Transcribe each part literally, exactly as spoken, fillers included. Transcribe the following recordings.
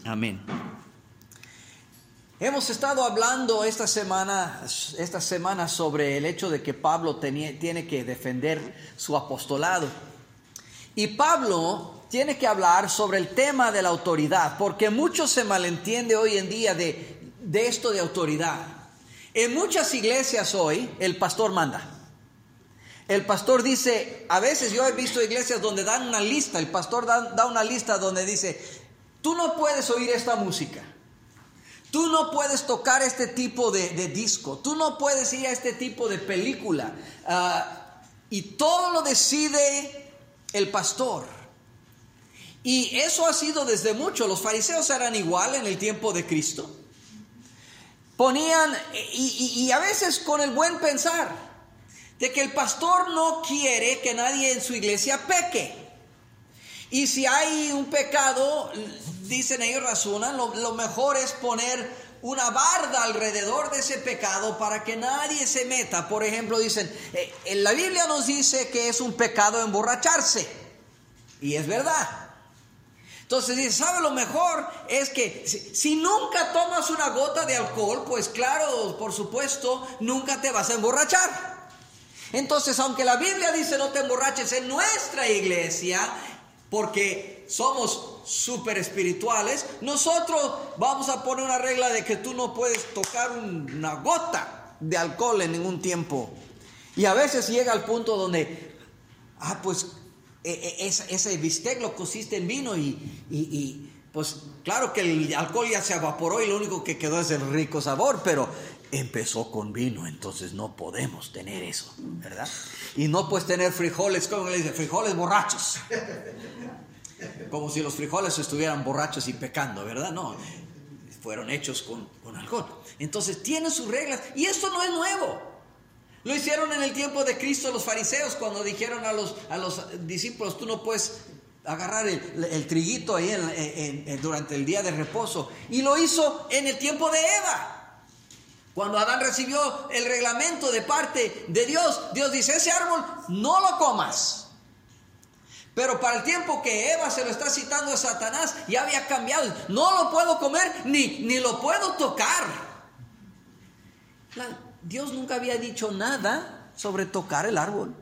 Amén. Hemos estado hablando esta semana, esta semana sobre el hecho de que Pablo tenía, tiene que defender su apostolado. Y Pablo tiene que hablar sobre el tema de la autoridad, porque mucho se malentiende hoy en día de, de esto de autoridad. En muchas iglesias hoy el pastor manda. El pastor dice, a veces yo he visto iglesias donde dan una lista, el pastor da, da una lista donde dice, tú no puedes oír esta música. Tú no puedes tocar este tipo de, de disco. Tú no puedes ir a este tipo de película. Uh, y todo lo decide el pastor. Y eso ha sido desde mucho. Los fariseos eran igual en el tiempo de Cristo. Ponían, y, y, y a veces con el buen pensar, de que el pastor no quiere que nadie en su iglesia peque. Y si hay un pecado, dicen ellos, razonan, lo, lo mejor es poner una barda alrededor de ese pecado para que nadie se meta. Por ejemplo, dicen, eh, en la Biblia nos dice que es un pecado emborracharse. Y es verdad. Entonces dice, ¿sabe? Lo mejor es que si, si nunca tomas una gota de alcohol, pues claro, por supuesto, nunca te vas a emborrachar. Entonces, aunque la Biblia dice no te emborraches, en nuestra iglesia, porque somos súper espirituales, nosotros vamos a poner una regla de que tú no puedes tocar una gota de alcohol en ningún tiempo. Y a veces llega al punto donde, ah, pues ese, ese bistec lo cociste en vino y, y, y pues claro que el alcohol ya se evaporó y lo único que quedó es el rico sabor, pero empezó con vino, entonces no podemos tener eso, ¿verdad? Y no puedes tener frijoles, ¿cómo le dice? Frijoles borrachos. Como si los frijoles estuvieran borrachos y pecando, ¿verdad? No, fueron hechos con, con alcohol. Entonces tienen sus reglas y esto no es nuevo. Lo hicieron en el tiempo de Cristo los fariseos cuando dijeron a los, a los discípulos, tú no puedes agarrar el, el triguito ahí en, en, en, durante el día de reposo. Y lo hizo en el tiempo de Eva. Cuando Adán recibió el reglamento de parte de Dios, Dios dice, ese árbol no lo comas. Pero para el tiempo que Eva se lo está citando a Satanás, ya había cambiado. No lo puedo comer ni, ni lo puedo tocar. La, Dios nunca había dicho nada sobre tocar el árbol.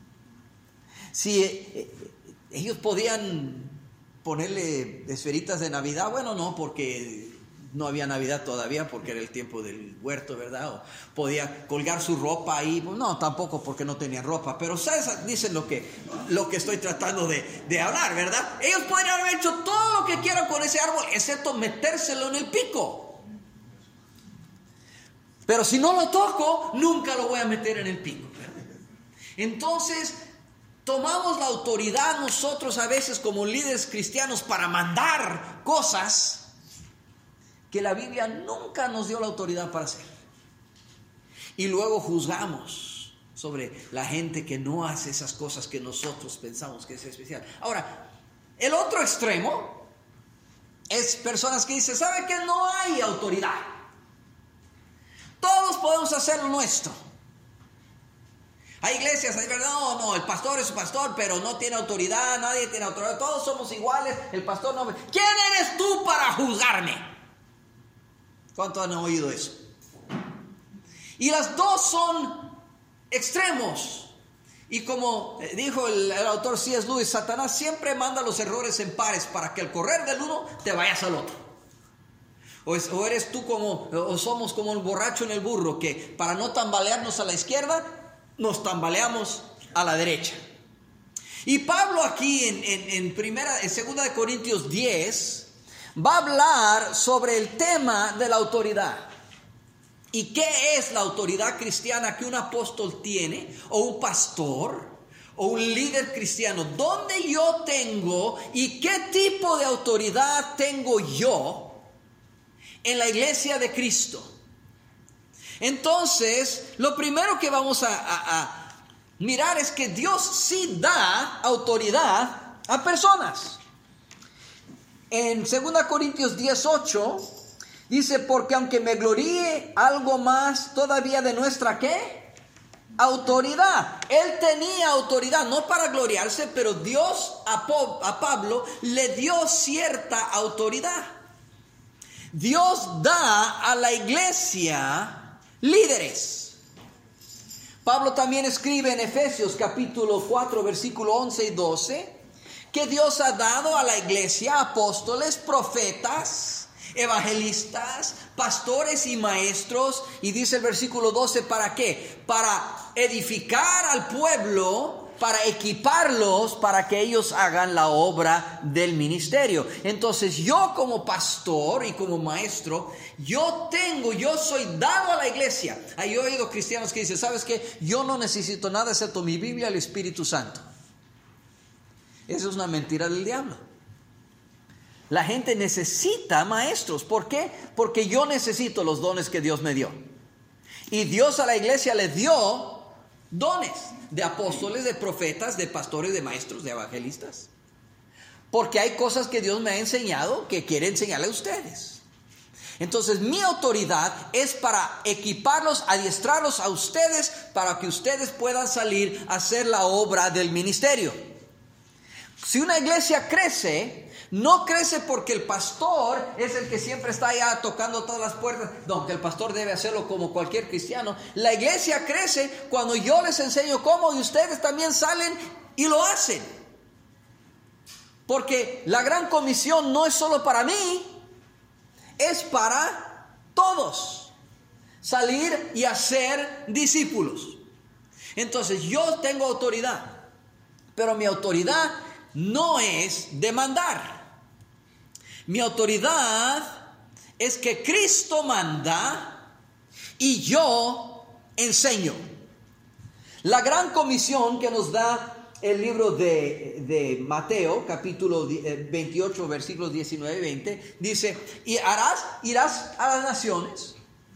Si eh, ellos podían ponerle esferitas de Navidad, bueno, no, porque no había Navidad todavía porque era el tiempo del huerto, ¿verdad? O podía colgar su ropa ahí. No, tampoco porque no tenían ropa. Pero ¿sabes? Dicen lo que, lo que estoy tratando de, de hablar, ¿verdad? Ellos podrían haber hecho todo lo que quieran con ese árbol, excepto metérselo en el pico. Pero si no lo toco, nunca lo voy a meter en el pico, ¿verdad? Entonces, tomamos la autoridad nosotros a veces como líderes cristianos para mandar cosas que la Biblia nunca nos dio la autoridad para hacer. Y luego juzgamos sobre la gente que no hace esas cosas que nosotros pensamos que es especial. Ahora, el otro extremo es personas que dicen, ¿sabe qué? No hay autoridad. Todos podemos hacer lo nuestro. Hay iglesias, hay verdad, no, no, el pastor es su pastor, pero no tiene autoridad, nadie tiene autoridad, todos somos iguales, el pastor no... ¿Quién eres tú para juzgarme? ¿Cuántos han oído eso? Y las dos son extremos. Y como dijo el, el autor C S Lewis, Satanás siempre manda los errores en pares para que al correr del uno te vayas al otro. O, es, o eres tú como, o somos como el borracho en el burro, que para no tambalearnos a la izquierda, nos tambaleamos a la derecha. Y Pablo aquí en, en, en, primera, en segunda de Corintios diez... va a hablar sobre el tema de la autoridad. ¿Y qué es la autoridad cristiana que un apóstol tiene? O un pastor, o un líder cristiano. ¿Dónde yo tengo y qué tipo de autoridad tengo yo en la iglesia de Cristo? Entonces, lo primero que vamos a, a, a mirar es que Dios sí da autoridad a personas. En segunda Corintios dieciocho dice, porque aunque me gloríe algo más todavía de nuestra ¿qué? Autoridad. Él tenía autoridad, no para gloriarse, pero Dios a, a Pablo le dio cierta autoridad. Dios da a la iglesia líderes. Pablo también escribe en Efesios capítulo cuatro, versículo once y doce, que Dios ha dado a la iglesia apóstoles, profetas, evangelistas, pastores y maestros. Y dice el versículo doce, ¿para qué? Para edificar al pueblo, para equiparlos, para que ellos hagan la obra del ministerio. Entonces yo como pastor y como maestro, yo tengo, yo soy dado a la iglesia. Ahí yo he oído cristianos que dicen, ¿sabes qué? Yo no necesito nada excepto mi Biblia y el Espíritu Santo. Eso es una mentira del diablo. La gente necesita maestros. ¿Por qué? Porque yo necesito los dones que Dios me dio. Y Dios a la iglesia le dio dones de apóstoles, de profetas, de pastores, de maestros, de evangelistas. Porque hay cosas que Dios me ha enseñado que quiere enseñarle a ustedes. Entonces mi autoridad es para equiparlos, adiestrarlos a ustedes, para que ustedes puedan salir a hacer la obra del ministerio. Si una iglesia crece, no crece porque el pastor es el que siempre está allá tocando todas las puertas, aunque el pastor debe hacerlo como cualquier cristiano. La iglesia crece cuando yo les enseño cómo y ustedes también salen y lo hacen. Porque la gran comisión no es solo para mí, es para todos. Salir y hacer discípulos. Entonces yo tengo autoridad, pero mi autoridad no es de mandar. Mi autoridad es que Cristo manda y yo enseño. La gran comisión que nos da el libro de, de Mateo, capítulo veintiocho, versículos diecinueve y veinte, dice, y harás, irás a las naciones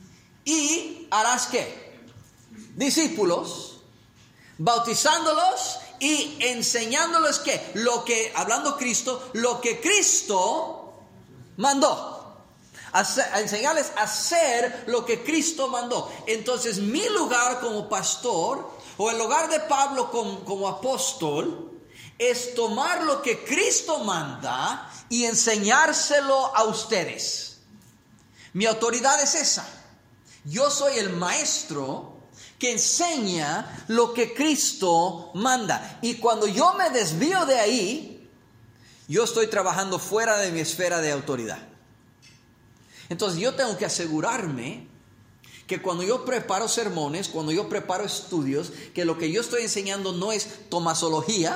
y harás ¿qué? Discípulos, bautizándolos y enseñándoles que lo que, hablando Cristo, lo que Cristo mandó. Hacer, a enseñarles a hacer lo que Cristo mandó. Entonces mi lugar como pastor, o el lugar de Pablo como, como apóstol, es tomar lo que Cristo manda y enseñárselo a ustedes. Mi autoridad es esa. Yo soy el maestro que enseña lo que Cristo manda. Y cuando yo me desvío de ahí, yo estoy trabajando fuera de mi esfera de autoridad. Entonces yo tengo que asegurarme que cuando yo preparo sermones, cuando yo preparo estudios, que lo que yo estoy enseñando no es tomasología,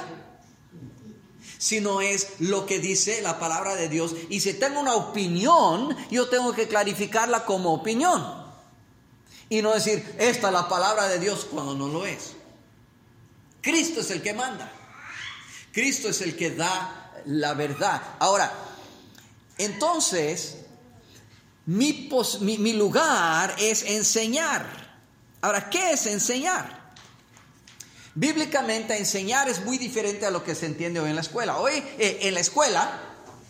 sino es lo que dice la palabra de Dios. Y si tengo una opinión, yo tengo que clarificarla como opinión. Y no decir, esta es la palabra de Dios cuando no lo es. Cristo es el que manda. Cristo es el que da la verdad. Ahora, entonces, mi, pos, mi, mi lugar es enseñar. Ahora, ¿qué es enseñar? Bíblicamente, enseñar es muy diferente a lo que se entiende hoy en la escuela. Hoy, eh, en la escuela,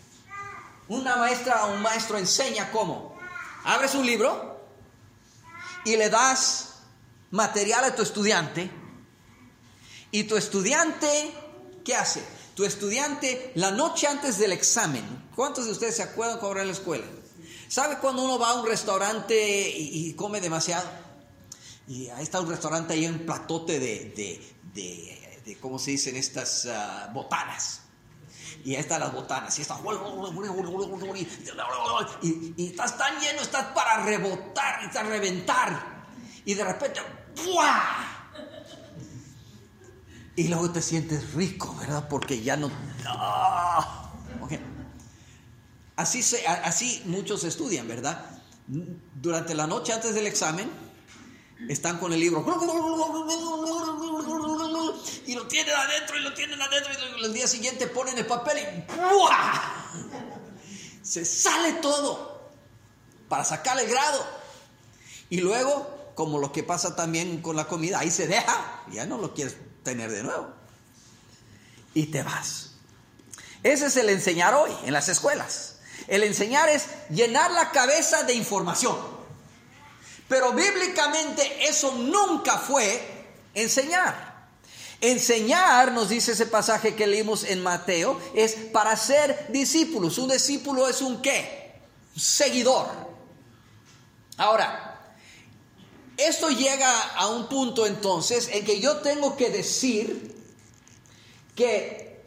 una maestra o un maestro enseña cómo. Abres un libro y le das material a tu estudiante. Y tu estudiante, ¿qué hace? Tu estudiante, la noche antes del examen, ¿cuántos de ustedes se acuerdan cuando era en la escuela? ¿Sabe cuando uno va a un restaurante y, y come demasiado? Y ahí está un restaurante, ahí un platote de, de, de, de ¿cómo se dicen estas uh, botanas? Y ahí están las botanas, y está, y, y estás tan lleno, estás para rebotar, estás a reventar, y de repente, ¡buah! Y luego te sientes rico, ¿verdad? Porque ya no... ¡Ah! Okay. Así, se, así muchos estudian, ¿verdad? Durante la noche antes del examen, están con el libro y lo tienen adentro y lo tienen adentro y el día siguiente ponen el papel y ¡buah! Se sale todo para sacar el grado. Y luego, como lo que pasa también con la comida, ahí se deja, ya no lo quieres tener de nuevo y te vas. Ese es el enseñar hoy en las escuelas. El enseñar es llenar la cabeza de información. Pero bíblicamente eso nunca fue enseñar. Enseñar, nos dice ese pasaje que leímos en Mateo, es para ser discípulos. Un discípulo es un ¿qué? seguidor. Ahora, esto llega a un punto entonces en que yo tengo que decir que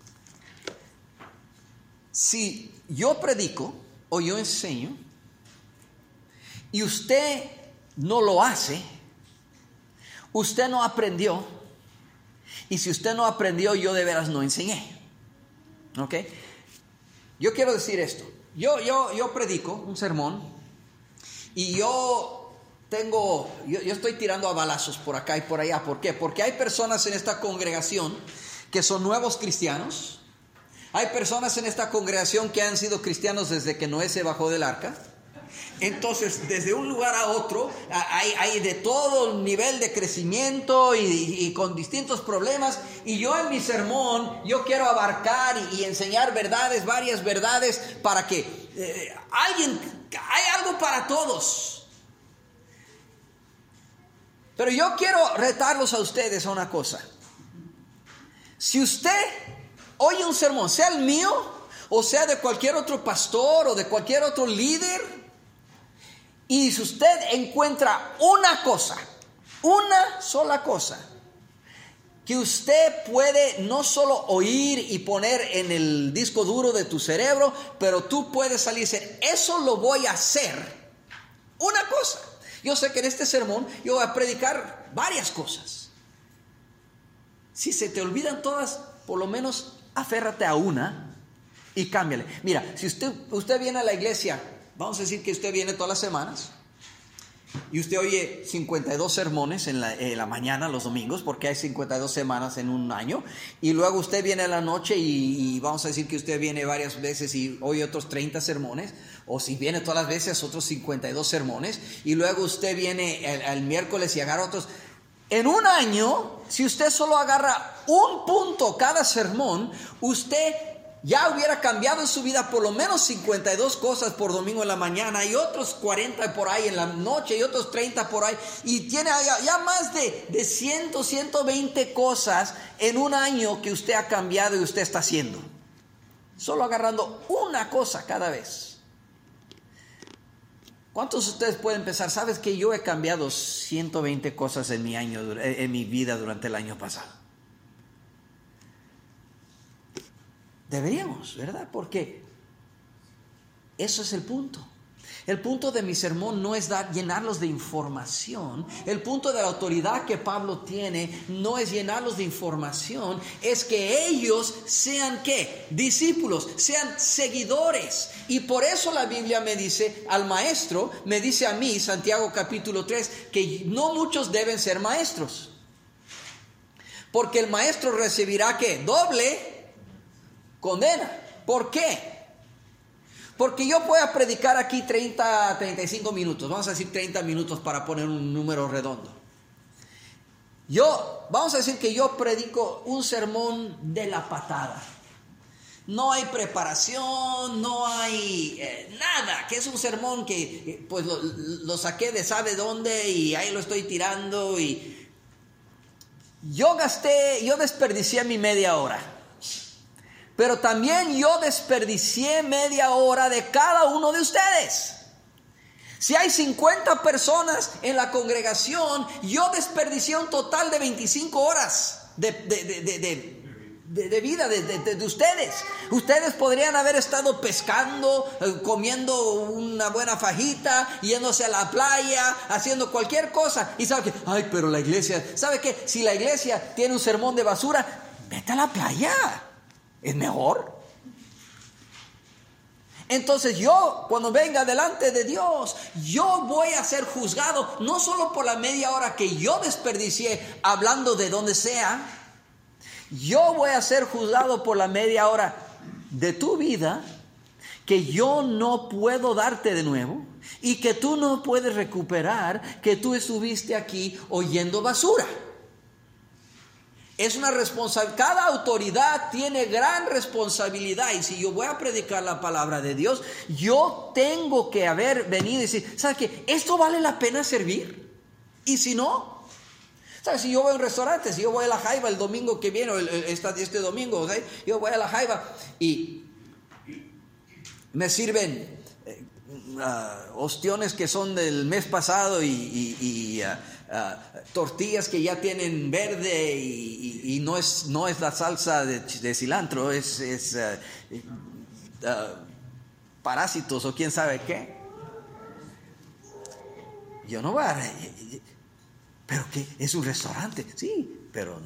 si yo predico o yo enseño y usted no lo hace, usted no aprendió, y si usted no aprendió, yo de veras no enseñé. ¿Ok? Yo quiero decir esto. Yo, yo, yo predico un sermón y yo tengo, yo, yo estoy tirando a balazos por acá y por allá. ¿Por qué? Porque hay personas en esta congregación que son nuevos cristianos. Hay personas en esta congregación que han sido cristianos desde que Noé se bajó del arca. Entonces, desde un lugar a otro, hay, hay de todo nivel de crecimiento y, y con distintos problemas. Y yo en mi sermón, yo quiero abarcar y, y enseñar verdades, varias verdades, para que eh, alguien, hay algo para todos. Pero yo quiero retarlos a ustedes a una cosa. Si usted oye un sermón, sea el mío, o sea de cualquier otro pastor, o de cualquier otro líder, y si usted encuentra una cosa, una sola cosa, que usted puede no solo oír y poner en el disco duro de tu cerebro, pero tú puedes salir y decir, eso lo voy a hacer. Una cosa. Yo sé que en este sermón yo voy a predicar varias cosas. Si se te olvidan todas, por lo menos aférrate a una y cámbiale. Mira, si usted, usted viene a la iglesia, vamos a decir que usted viene todas las semanas y usted oye cincuenta y dos sermones en la, en la mañana, los domingos, porque hay cincuenta y dos semanas en un año, y luego usted viene a la noche y, y vamos a decir que usted viene varias veces y oye otros treinta sermones, o si viene todas las veces otros cincuenta y dos sermones, y luego usted viene el, el miércoles y agarra otros. En un año, si usted solo agarra un punto cada sermón, usted ya hubiera cambiado en su vida por lo menos cincuenta y dos cosas por domingo en la mañana, y otros cuarenta por ahí en la noche, y otros treinta por ahí, y tiene ya, ya más de, de cien, ciento veinte cosas en un año que usted ha cambiado y usted está haciendo, solo agarrando una cosa cada vez. ¿Cuántos de ustedes pueden pensar, sabes que yo he cambiado ciento veinte cosas en mi año, en mi vida durante el año pasado? Deberíamos, ¿verdad? Porque eso es el punto. El punto de mi sermón no es dar, llenarlos de información. El punto de la autoridad que Pablo tiene no es llenarlos de información. Es que ellos sean, ¿qué? Discípulos, sean seguidores. Y por eso la Biblia me dice, al maestro, me dice a mí, Santiago capítulo tres, que no muchos deben ser maestros. Porque el maestro recibirá, ¿qué? Doble condena. ¿Por qué? Porque yo puedo predicar aquí treinta, treinta y cinco minutos. Vamos a decir treinta minutos para poner un número redondo. Yo, vamos a decir que yo predico un sermón de la patada. No hay preparación, no hay eh, nada. Que es un sermón que eh, pues lo, lo saqué de sabe dónde y ahí lo estoy tirando. Y yo gasté, yo desperdicié mi media hora. Pero también yo desperdicié media hora de cada uno de ustedes. Si hay cincuenta personas en la congregación, yo desperdicié un total de veinticinco horas de, de, de, de, de, de, de vida de, de, de ustedes. Ustedes podrían haber estado pescando, comiendo una buena fajita, yéndose a la playa, haciendo cualquier cosa. Y sabe que, ay, pero la iglesia, ¿sabe qué? Si la iglesia tiene un sermón de basura, vete a la playa. Es mejor. Entonces yo, cuando venga delante de Dios, yo voy a ser juzgado no solo por la media hora que yo desperdicié hablando de donde sea. Yo voy a ser juzgado por la media hora de tu vida que yo no puedo darte de nuevo y que tú no puedes recuperar, que tú estuviste aquí oyendo basura. Es una responsabilidad. Cada autoridad tiene gran responsabilidad. Y si yo voy a predicar la palabra de Dios, yo tengo que haber venido y decir, ¿sabes qué? ¿Esto vale la pena servir? Y si no, ¿sabes? Si yo voy a un restaurante, si yo voy a La Jaiba el domingo que viene, o el, este, este domingo, ¿okay? Yo voy a La Jaiba y me sirven uh, ostiones que son del mes pasado y, y, y uh, uh, tortillas que ya tienen verde y, y, y no es no es la salsa de, de cilantro, es, es uh, uh, parásitos o quién sabe qué. Yo no voy a... ¿Pero qué? ¿Es un restaurante? Sí, pero...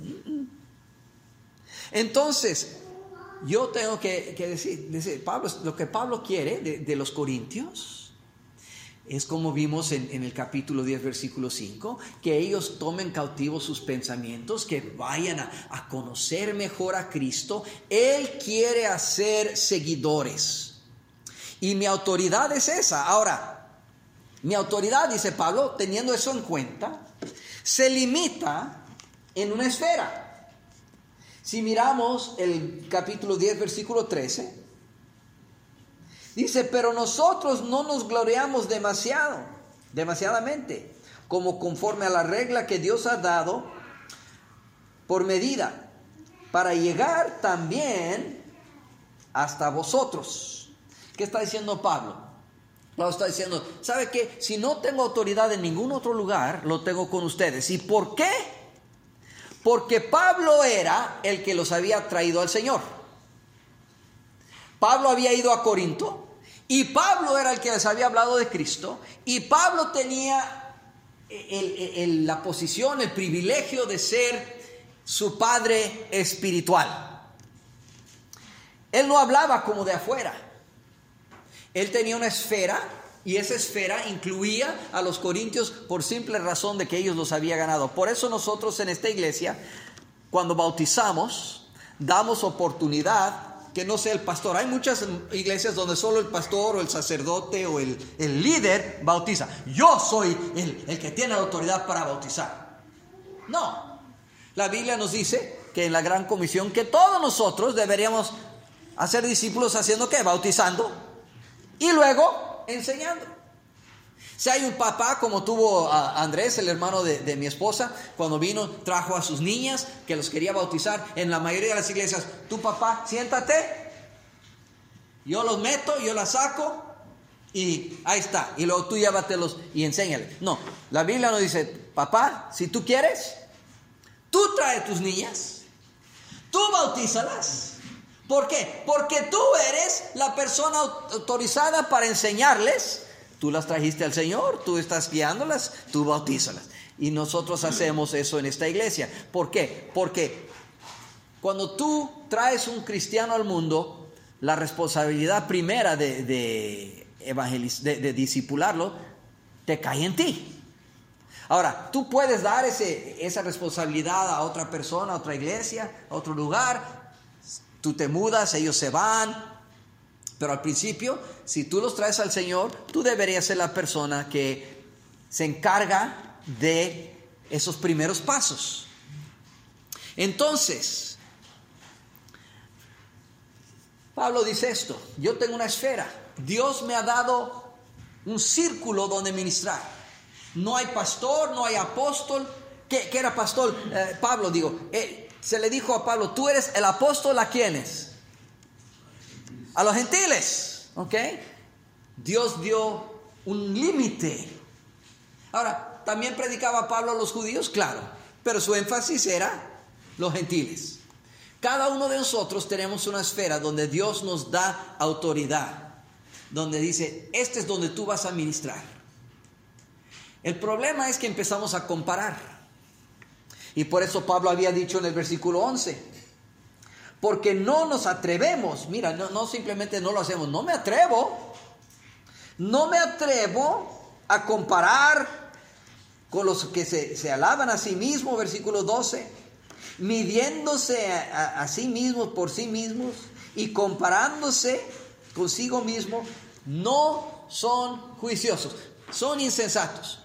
Entonces, yo tengo que, que decir, decir, Pablo, lo que Pablo quiere de, de los corintios es como vimos en, en el capítulo diez, versículo cinco, que ellos tomen cautivos sus pensamientos, que vayan a, a conocer mejor a Cristo. Él quiere hacer seguidores. Y mi autoridad es esa. Ahora, mi autoridad, dice Pablo, teniendo eso en cuenta, se limita en una esfera. Si miramos el capítulo diez, versículo trece, dice, pero nosotros no nos gloriamos demasiado, demasiadamente, como conforme a la regla que Dios ha dado por medida, para llegar también hasta vosotros. ¿Qué está diciendo Pablo? Pablo está diciendo, ¿sabe qué? Si no tengo autoridad en ningún otro lugar, lo tengo con ustedes. ¿Y por qué? Porque Pablo era el que los había traído al Señor. Pablo había ido a Corinto y Pablo era el que les había hablado de Cristo, y Pablo tenía el, el, el, la posición, el privilegio de ser su padre espiritual. Él no hablaba como de afuera. Él tenía una esfera, y esa esfera incluía a los corintios por simple razón de que ellos los había ganado. Por eso nosotros en esta iglesia, cuando bautizamos, damos oportunidad que no sea el pastor. Hay muchas iglesias donde solo el pastor o el sacerdote o el, el líder bautiza. Yo soy el, el que tiene la autoridad para bautizar. No. La Biblia nos dice que en la Gran Comisión que todos nosotros deberíamos hacer discípulos haciendo ¿qué? Bautizando y luego enseñando. Si hay un papá como tuvo a Andrés, el hermano de, de mi esposa, cuando vino trajo a sus niñas que los quería bautizar. En la mayoría de las iglesias, tu papá, siéntate, yo los meto, yo las saco y ahí está, y luego tú llévatelos y enséñale. No, la Biblia nos dice, papá, si tú quieres, tú trae tus niñas, tú bautízalas. ¿Por qué? Porque tú eres la persona autorizada para enseñarles. Tú las trajiste al Señor, tú estás guiándolas, tú bautízalas. Y nosotros hacemos eso en esta iglesia. ¿Por qué? Porque cuando tú traes un cristiano al mundo, la responsabilidad primera de, de, evangeliz- de, de discipularlo te cae en ti. Ahora, tú puedes dar ese, esa responsabilidad a otra persona, a otra iglesia, a otro lugar. Tú te mudas, ellos se van. Pero al principio, si tú los traes al Señor, tú deberías ser la persona que se encarga de esos primeros pasos. Entonces, Pablo dice esto: yo tengo una esfera. Dios me ha dado un círculo donde ministrar. No hay pastor, no hay apóstol. ¿Qué, qué era pastor? Eh, Pablo, digo, eh, se le dijo a Pablo, tú eres el apóstol a quiénes? A los gentiles, ¿ok? Dios dio un límite. Ahora, ¿también predicaba Pablo a los judíos? Claro, pero su énfasis era los gentiles. Cada uno de nosotros tenemos una esfera donde Dios nos da autoridad, donde dice, este es donde tú vas a ministrar. El problema es que empezamos a comparar. Y por eso Pablo había dicho en el versículo once, porque no nos atrevemos, mira, no, no simplemente no lo hacemos, no me atrevo, no me atrevo a comparar con los que se, se alaban a sí mismos, versículo doce, midiéndose a, a, a sí mismos por sí mismos y comparándose consigo mismo, no son juiciosos, son insensatos.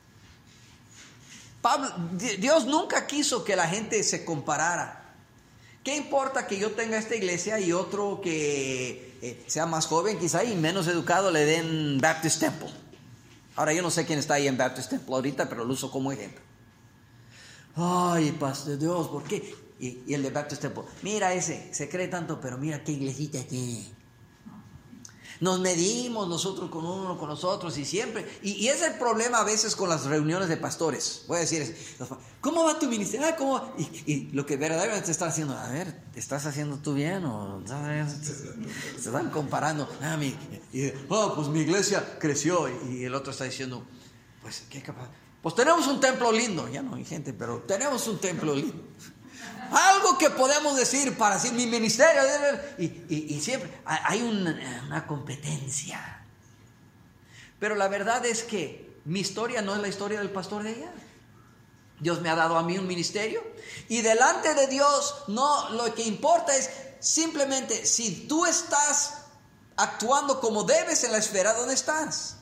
Pablo, Dios nunca quiso que la gente se comparara. ¿Qué importa que yo tenga esta iglesia y otro que eh, sea más joven quizá y menos educado le den Baptist Temple? Ahora yo no sé quién está ahí en Baptist Temple ahorita, pero lo uso como ejemplo. Ay, pastor Dios, ¿por qué? Y, y el de Baptist Temple, mira ese, se cree tanto, pero mira qué iglesita tiene. Nos medimos nosotros con uno, con los otros y siempre. Y, y es el problema a veces con las reuniones de pastores. Voy a decir, ¿cómo va tu ministerio? Ah, ¿cómo va? Y, y lo que verdaderamente te están haciendo, a ver, ¿estás haciendo tú bien? O se están comparando. Ah, mi, y, oh, pues mi iglesia creció. Y el otro está diciendo, pues, ¿qué capaz? Pues tenemos un templo lindo. Ya no hay gente, pero tenemos un templo lindo. Algo que podemos decir para decir mi ministerio. Y, y, y siempre hay una, una competencia. Pero la verdad es que mi historia no es la historia del pastor de allá. Dios me ha dado a mí un ministerio. Y delante de Dios, no, lo que importa es simplemente si tú estás actuando como debes en la esfera donde estás.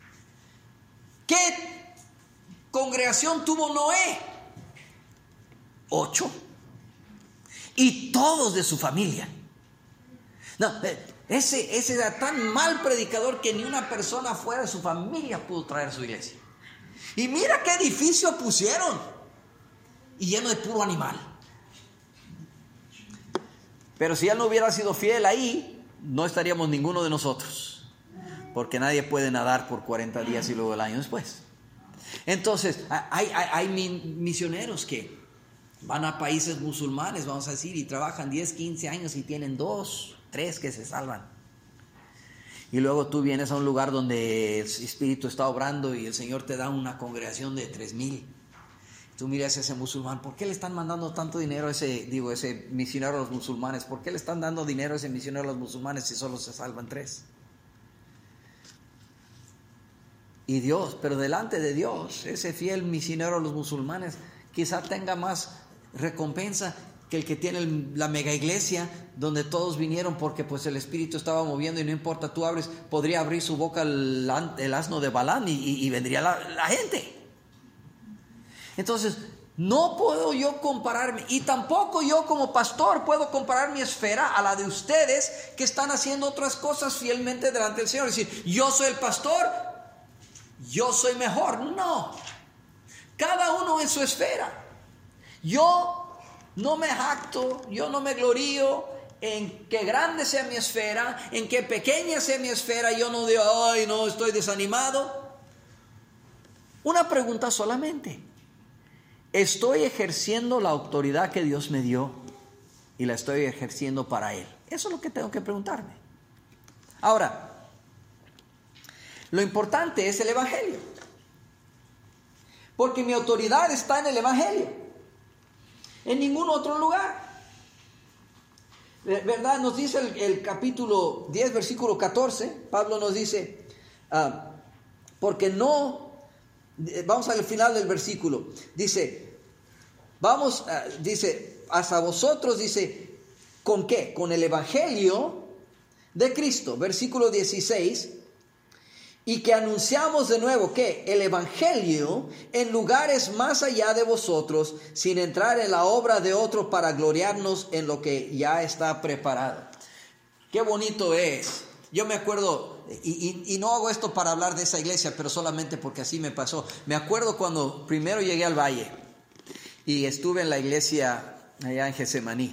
¿Qué congregación tuvo Noé? Ocho. Y todos de su familia. No, ese, ese era tan mal predicador que ni una persona fuera de su familia pudo traer a su iglesia. Y mira qué edificio pusieron. Y lleno de puro animal. Pero si él no hubiera sido fiel ahí, no estaríamos ninguno de nosotros. Porque nadie puede nadar por cuarenta días y luego el año después. Entonces, hay, hay, hay misioneros que van a países musulmanes, vamos a decir, y trabajan diez, quince años y tienen dos, tres que se salvan. Y luego tú vienes a un lugar donde el Espíritu está obrando y el Señor te da una congregación de tres mil. Tú miras a ese musulmán, ¿por qué le están mandando tanto dinero a ese, digo, ese misionero a los musulmanes? ¿Por qué le están dando dinero a ese misionero a los musulmanes si solo se salvan tres? Y Dios, pero delante de Dios, ese fiel misionero a los musulmanes quizá tenga más recompensa que el que tiene el, la mega iglesia donde todos vinieron porque pues el Espíritu estaba moviendo y no importa, tú abres, podría abrir su boca el, el asno de Balaam y, y, y vendría la, la gente. Entonces no puedo yo compararme, y tampoco yo como pastor puedo comparar mi esfera a la de ustedes que están haciendo otras cosas fielmente delante del Señor. Es decir, yo soy el pastor, yo soy mejor. No, cada uno en su esfera. Yo no me jacto, yo no me glorío en que grande sea mi esfera, en que pequeña sea mi esfera. Yo no digo, ay, no, estoy desanimado. Una pregunta solamente: ¿estoy ejerciendo la autoridad que Dios me dio y la estoy ejerciendo para Él? Eso es lo que tengo que preguntarme. Ahora, lo importante es el Evangelio, porque mi autoridad está en el Evangelio, en ningún otro lugar. ¿Verdad? Nos dice el, el capítulo diez, versículo catorce. Pablo nos dice, uh, porque no, vamos al final del versículo. Dice, vamos, uh, dice, hasta vosotros, dice, ¿con qué? Con el Evangelio de Cristo. Versículo dieciséis. Y que anunciamos de nuevo, ¿qué? El Evangelio en lugares más allá de vosotros, sin entrar en la obra de otro para gloriarnos en lo que ya está preparado. Qué bonito es. Yo me acuerdo, y, y, y no hago esto para hablar de esa iglesia, pero solamente porque así me pasó. Me acuerdo cuando primero llegué al Valle y estuve en la iglesia allá en Getsemaní.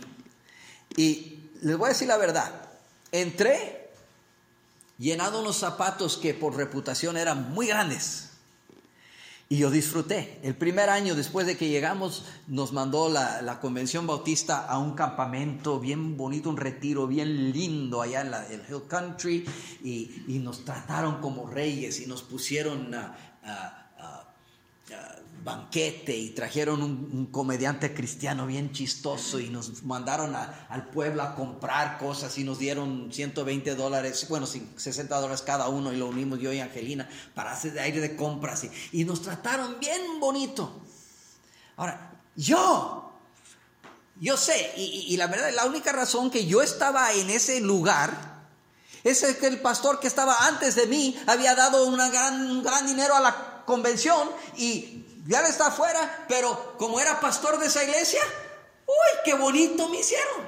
Y les voy a decir la verdad, entré llenado unos zapatos que por reputación eran muy grandes. Y yo disfruté. El primer año después de que llegamos, nos mandó la, la Convención Bautista a un campamento bien bonito, un retiro bien lindo allá en la, el Hill Country. Y, y nos trataron como reyes y nos pusieron a, a, a, a banquete y trajeron un, un comediante cristiano bien chistoso y nos mandaron a, al pueblo a comprar cosas y nos dieron ciento veinte dólares, bueno, sesenta dólares cada uno, y lo unimos yo y Angelina para hacer aire de compras y, y nos trataron bien bonito. Ahora, yo yo sé, y, y la verdad, la única razón que yo estaba en ese lugar es que el pastor que estaba antes de mí había dado una gran, un gran dinero a la convención y ya está afuera, pero como era pastor de esa iglesia, ¡uy, qué bonito me hicieron!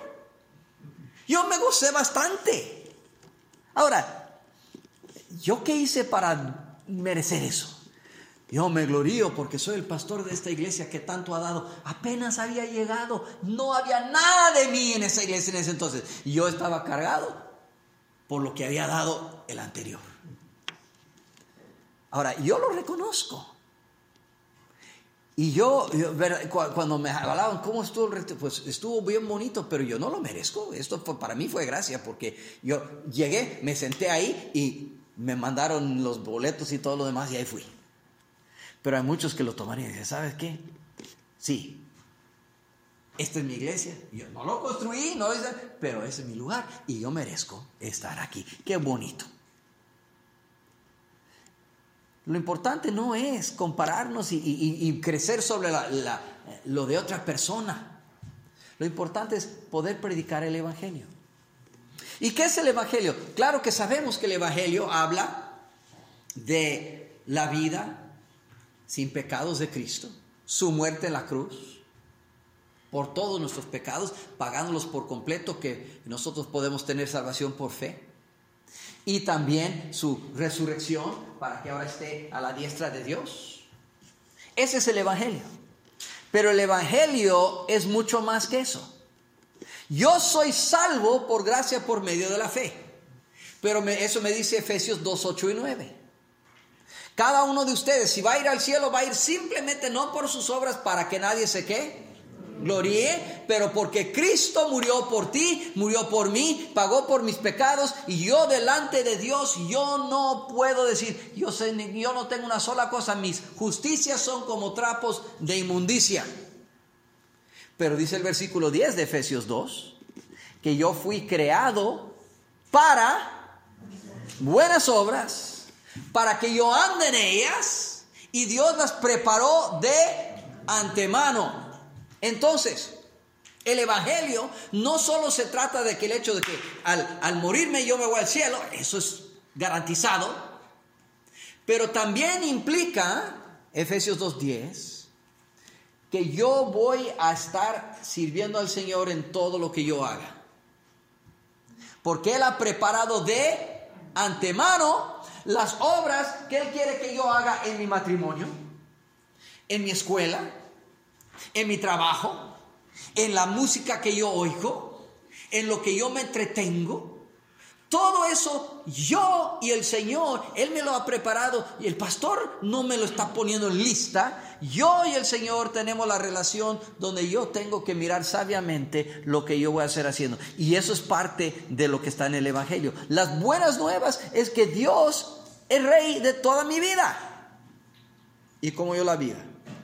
Yo me gocé bastante. Ahora, ¿yo qué hice para merecer eso? Yo me glorío porque soy el pastor de esta iglesia que tanto ha dado. Apenas había llegado, no había nada de mí en esa iglesia en ese entonces. Y yo estaba cargado. por lo que había dado el anterior. Ahora, yo lo reconozco. Y yo, yo, cuando me hablaban, ¿cómo estuvo el reto? Pues estuvo bien bonito, pero yo no lo merezco. Esto fue, para mí fue gracia, porque yo llegué, me senté ahí y me mandaron los boletos y todo lo demás y ahí fui. Pero hay muchos que lo tomaron y dicen, ¿sabes qué? Sí, esta es mi iglesia. Yo no lo construí, no, pero ese es mi lugar y yo merezco estar aquí. Qué bonito. Lo importante no es compararnos y, y, y crecer sobre la, la, lo de otra persona. Lo importante es poder predicar el Evangelio. ¿Y qué es el Evangelio? Claro que sabemos que el Evangelio habla de la vida sin pecados de Cristo, su muerte en la cruz, por todos nuestros pecados, pagándolos por completo, que nosotros podemos tener salvación por fe. Y también su resurrección para que ahora esté a la diestra de Dios. Ese es el Evangelio. Pero el Evangelio es mucho más que eso. Yo soy salvo por gracia por medio de la fe. Pero me, eso me dice Efesios dos, ocho y nueve. Cada uno de ustedes, si va a ir al cielo, va a ir simplemente no por sus obras para que nadie se quede. Gloríe, pero porque Cristo murió por ti, murió por mí, pagó por mis pecados y yo delante de Dios, yo no puedo decir, yo, sé, yo no tengo una sola cosa, mis justicias son como trapos de inmundicia. Pero dice el versículo diez de Efesios dos, que yo fui creado para buenas obras, para que yo ande en ellas y Dios las preparó de antemano. Entonces, el Evangelio no solo se trata de que el hecho de que al, al morirme yo me voy al cielo, eso es garantizado, pero también implica, Efesios dos diez, que yo voy a estar sirviendo al Señor en todo lo que yo haga. Porque Él ha preparado de antemano las obras que Él quiere que yo haga en mi matrimonio, en mi escuela, en mi trabajo, en la música que yo oigo, en lo que yo me entretengo. Todo eso yo y el Señor, Él me lo ha preparado y el pastor no me lo está poniendo en lista. Yo y el Señor tenemos la relación donde yo tengo que mirar sabiamente lo que yo voy a hacer haciendo. Y eso es parte de lo que está en el Evangelio. Las buenas nuevas es que Dios es Rey de toda mi vida y como yo la viva.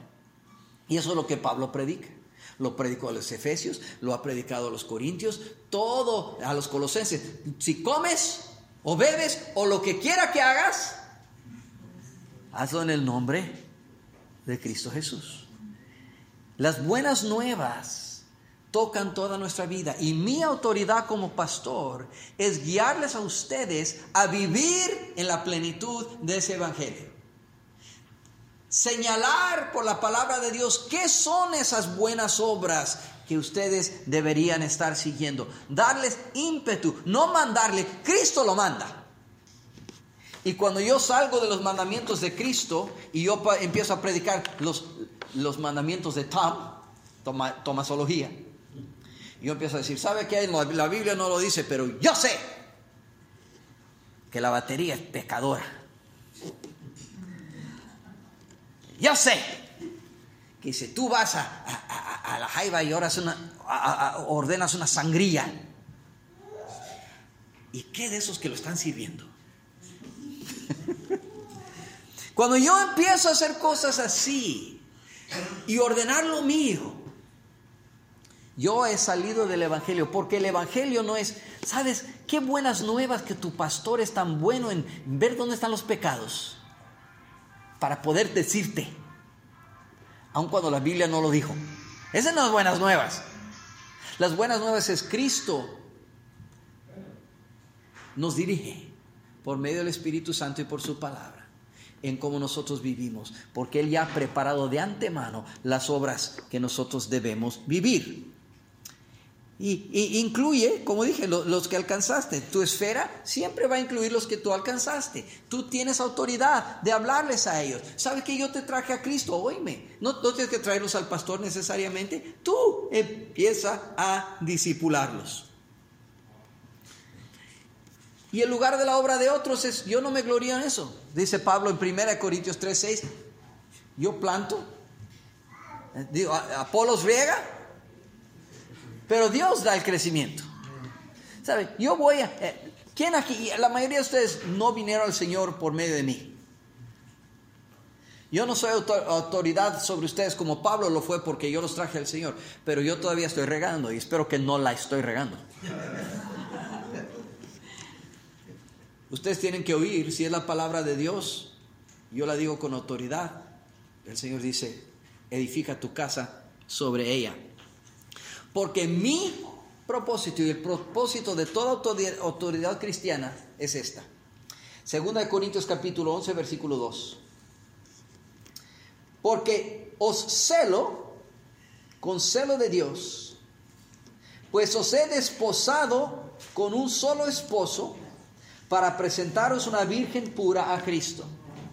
Y eso es lo que Pablo predica. Lo predicó a los Efesios, lo ha predicado a los Corintios, todo a los Colosenses. Si comes o bebes o lo que quiera que hagas, hazlo en el nombre de Cristo Jesús. Las buenas nuevas tocan toda nuestra vida y mi autoridad como pastor es guiarles a ustedes a vivir en la plenitud de ese Evangelio. Señalar por la palabra de Dios qué son esas buenas obras que ustedes deberían estar siguiendo. Darles ímpetu, no mandarle, Cristo lo manda. Y cuando yo salgo de los mandamientos de Cristo y yo pa- empiezo a predicar los, los mandamientos de Tom, toma, tomasología, yo empiezo a decir, ¿sabe qué? La Biblia no lo dice, pero yo sé que la batería es pecadora. Yo sé que si tú vas a, a, a, a la jaiba y oras una, a, a, ordenas una sangría, ¿y qué de esos que lo están sirviendo? Cuando yo empiezo a hacer cosas así y ordenar lo mío, yo he salido del Evangelio, porque el Evangelio no es, ¿sabes? Qué buenas nuevas que tu pastor es tan bueno en ver dónde están los pecados, para poder decirte, aun cuando la Biblia no lo dijo. Esas no son buenas nuevas. Las buenas nuevas es Cristo nos dirige por medio del Espíritu Santo y por su palabra en cómo nosotros vivimos, porque Él ya ha preparado de antemano las obras que nosotros debemos vivir. Y, y incluye, como dije, los, los que alcanzaste. Tu esfera siempre va a incluir los que tú alcanzaste. Tú tienes autoridad de hablarles a ellos. ¿Sabes que yo te traje a Cristo? Oíme, no, no tienes que traerlos al pastor necesariamente. Tú empieza a discipularlos. Y el lugar de la obra de otros es, yo no me glorío en eso. Dice Pablo en primera Corintios tres seis, yo planto, digo, Apolos riega, pero Dios da el crecimiento. ¿Sabe? Yo voy a... Eh, ¿Quién aquí? La mayoría de ustedes no vinieron al Señor por medio de mí. Yo no soy autor, autoridad sobre ustedes como Pablo lo fue porque yo los traje al Señor. Pero yo todavía estoy regando y espero que no la estoy regando. Ustedes tienen que oír, si es la palabra de Dios, yo la digo con autoridad. El Señor dice, edifica tu casa sobre ella. Porque mi propósito y el propósito de toda autoridad, autoridad cristiana es esta. Segunda de Corintios capítulo once, versículo dos. Porque os celo con celo de Dios, pues os he desposado con un solo esposo para presentaros una virgen pura a Cristo.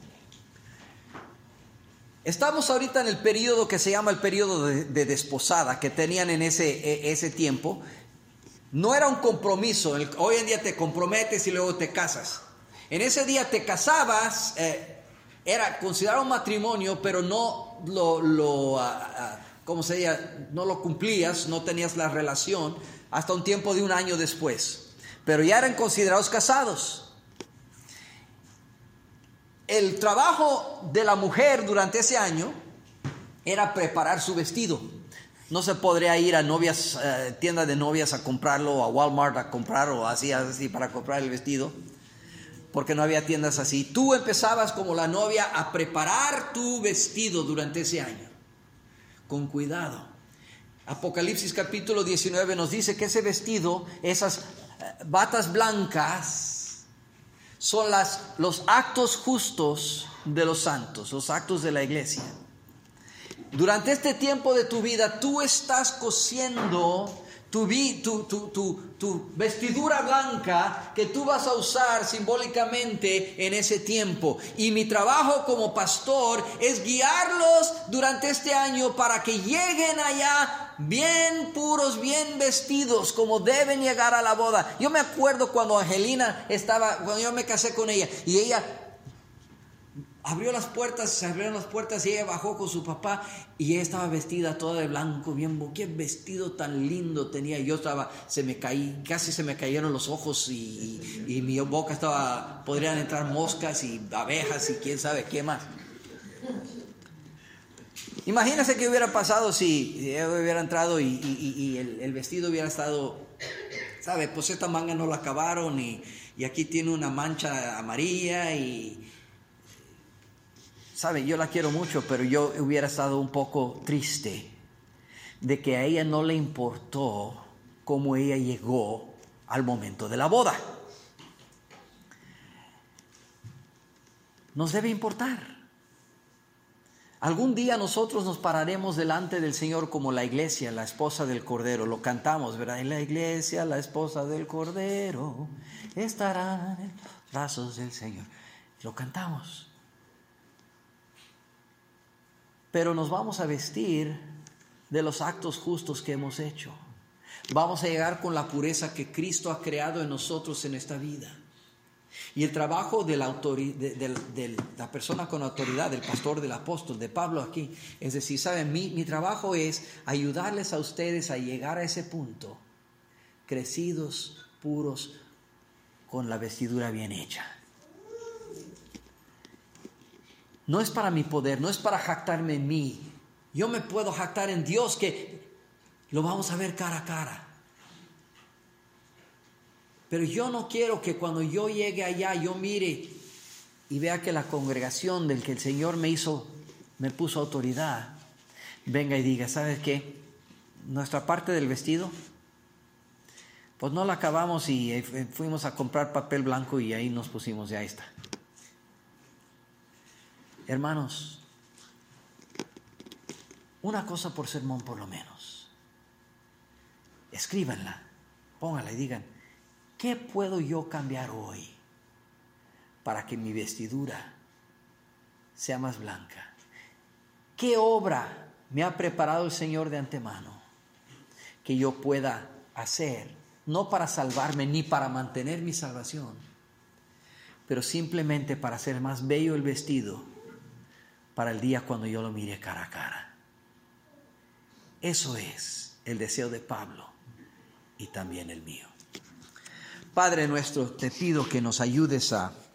Estamos ahorita en el periodo que se llama el periodo de, de desposada que tenían en ese, ese tiempo. No era un compromiso. Hoy en día te comprometes y luego te casas. En ese día te casabas, eh, era considerado un matrimonio, pero no lo, lo uh, uh, ¿cómo se llama? No lo cumplías, no tenías la relación hasta un tiempo de un año después. Pero ya eran considerados casados. El trabajo de la mujer durante ese año era preparar su vestido. No se podría ir a novias, eh, tienda de novias a comprarlo, o a Walmart a comprar, o así, así para comprar el vestido, porque no había tiendas así. Tú empezabas como la novia a preparar tu vestido durante ese año, con cuidado. Apocalipsis capítulo diecinueve nos dice que ese vestido, esas batas blancas, son las, los actos justos de los santos, los actos de la iglesia. Durante este tiempo de tu vida, tú estás cosiendo tu, tu, tu, tu, tu vestidura blanca que tú vas a usar simbólicamente en ese tiempo. Y mi trabajo como pastor es guiarlos durante este año para que lleguen allá bien puros, bien vestidos, como deben llegar a la boda. Yo me acuerdo cuando Angelina estaba, cuando yo me casé con ella, y ella abrió las puertas, se abrieron las puertas y ella bajó con su papá y ella estaba vestida toda de blanco, bien, qué vestido tan lindo tenía. Yo estaba, se me caí, casi se me cayeron los ojos y, y, y mi boca estaba, podrían entrar moscas y abejas y quién sabe qué más. Imagínense qué hubiera pasado si ella hubiera entrado y, y, y el, el vestido hubiera estado, ¿sabe? Pues esta manga no la acabaron y, y aquí tiene una mancha amarilla y... ¿Sabe? Yo la quiero mucho, pero yo hubiera estado un poco triste de que a ella no le importó cómo ella llegó al momento de la boda. Nos debe importar. Algún día nosotros nos pararemos delante del Señor como la iglesia, la esposa del Cordero. Lo cantamos, ¿verdad? En la iglesia, la esposa del Cordero estará en los brazos del Señor. Lo cantamos. Pero nos vamos a vestir de los actos justos que hemos hecho. Vamos a llegar con la pureza que Cristo ha creado en nosotros en esta vida. Y el trabajo de la, autori- de, de, de la persona con autoridad, del pastor, del apóstol, de Pablo aquí, es decir, ¿saben? Mi, mi trabajo es ayudarles a ustedes a llegar a ese punto, crecidos, puros, con la vestidura bien hecha. No es para mi poder, no es para jactarme en mí. Yo me puedo jactar en Dios, que lo vamos a ver cara a cara. Pero yo no quiero que cuando yo llegue allá, yo mire y vea que la congregación del que el Señor me hizo, me puso autoridad, venga y diga, ¿sabes qué? Nuestra parte del vestido, pues no la acabamos y fuimos a comprar papel blanco y ahí nos pusimos, ya está. Hermanos, una cosa por sermón por lo menos. Escríbanla, pónganla y digan, ¿qué puedo yo cambiar hoy para que mi vestidura sea más blanca? ¿Qué obra me ha preparado el Señor de antemano que yo pueda hacer? No para salvarme ni para mantener mi salvación, pero simplemente para hacer más bello el vestido para el día cuando yo lo mire cara a cara. Eso es el deseo de Pablo y también el mío. Padre nuestro, te pido que nos ayudes a